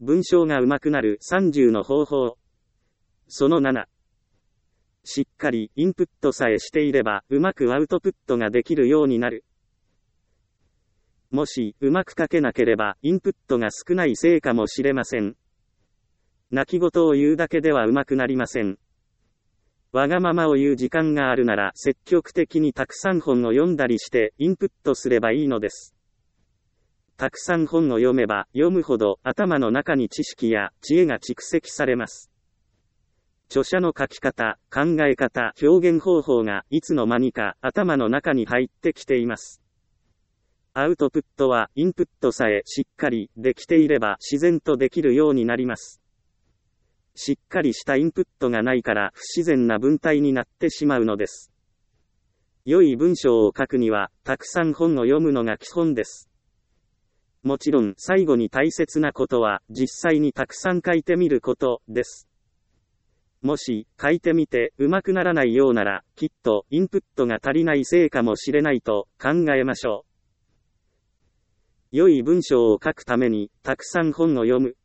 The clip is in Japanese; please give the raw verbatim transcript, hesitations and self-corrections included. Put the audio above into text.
文章が上手くなるさんじゅうの方法。そのなな。しっかりインプットさえしていればうまくアウトプットができるようになる。もしうまく書けなければインプットが少ないせいかもしれません。泣き言を言うだけではうまくなりません。わがままを言う時間があるなら積極的にたくさん本を読んだりしてインプットすればいいのです。たくさん本を読めば読むほど頭の中に知識や知恵が蓄積されます。著者の書き方、考え方、表現方法がいつの間にか頭の中に入ってきています。アウトプットはインプットさえしっかりできていれば自然とできるようになります。しっかりしたインプットがないから不自然な文体になってしまうのです。良い文章を書くにはたくさん本を読むのが基本です。もちろん最後に大切なことは実際にたくさん書いてみることです。もし書いてみて上手くならないようならきっとインプットが足りないせいかもしれないと考えましょう。良い文章を書くためにたくさん本を読む。